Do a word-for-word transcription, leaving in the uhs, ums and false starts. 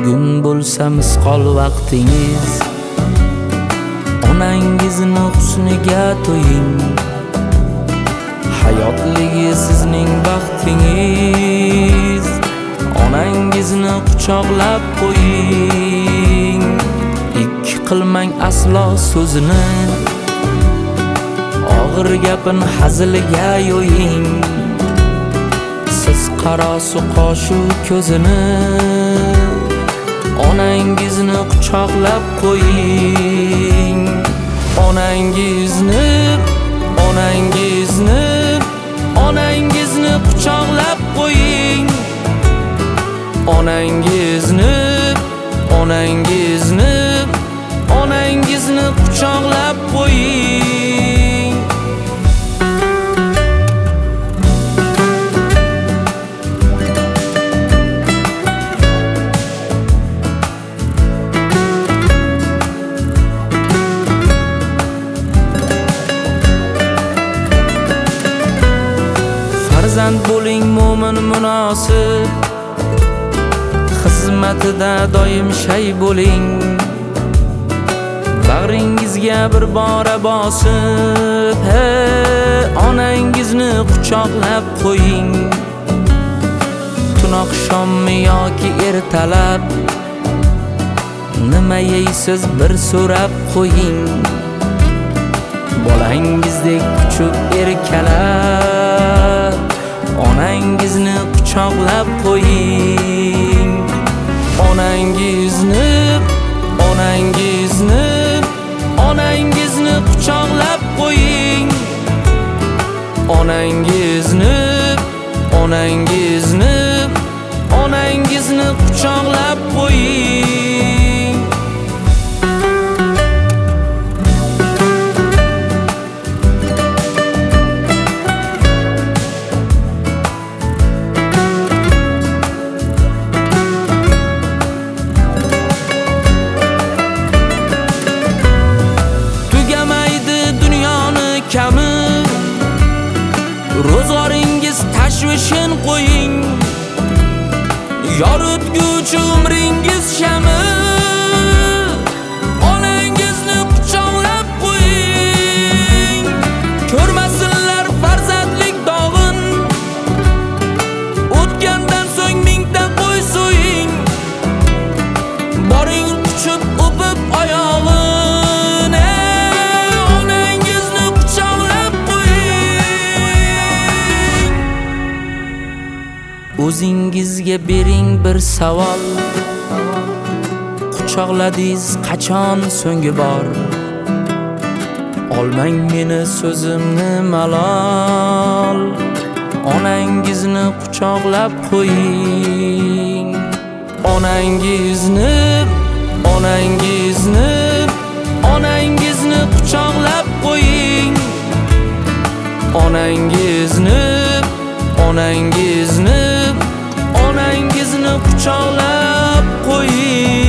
bugun bo'lsa misqol vaqtingiz, onangizni husniga to'ying. Hayotligi sizning baxtingiz, onangizni quchoqlab qo'ying. Ikki qilmang aslo so'zini, og'ir gapin hazilga yo'ying. Siz qarosu qoshu ko'zini, onangizni quchoqlab qo'ying. Onangizni, onangizni, onangizni quchoqlab qo'ying. Onangizni, onangizni, onangizni quchoqlab qo'ying. Farzand bo'ling mo'min munosib, xizmatida doim shay bo'ling. Bag'ringizga bir bora bosib, he, onangizni quchoqlab qo'ying. Tun oqshommi yoki ertalab, nima yeysiz bir so'rab qo'ying. Bolangizdek kuchib erkalab, onangizni quchoqlab qo'ying. Onangizni, onangizni, onangizni quchoqlab qo'ying. Onangizni, onangizni, onangizni quchoqlab qo'ying. Ro'zg'oringiz tashvishin qo'ying. Yoritguchi umringiz shami, onangizni quchoqlab qo'ying. Ko'rmasinlar farzandlik dog'in, o'tgandan so'ng mingta qo'y so'ying. Boring quchib o'pib oyog'in. O'zingizga bering bir savol, quchoqladingiz qachon so'nggi bor? Olmang meni so'zimni malol, onangizni quchoqlab qo'ying. Onangizni, onangizni, onangizni quchoqlab qo'ying. Onangizni, onangizni, onangizni quchoqlab qo'ying.